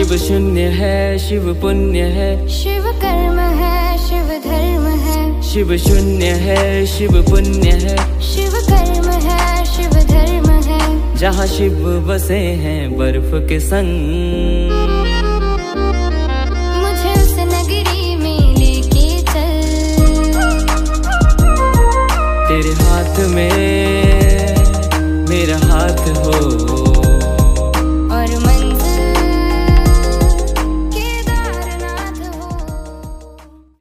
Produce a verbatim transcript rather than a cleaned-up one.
शिव शून्य है शिव पुण्य है, शिव कर्म है शिव धर्म है। शिव शून्य है शिव पुण्य है, शिव कर्म है शिव धर्म है। जहाँ शिव बसे हैं बर्फ के संग, मुझे उस नगरी में लेके चल। तेरे हाथ में मेरा हाथ हो।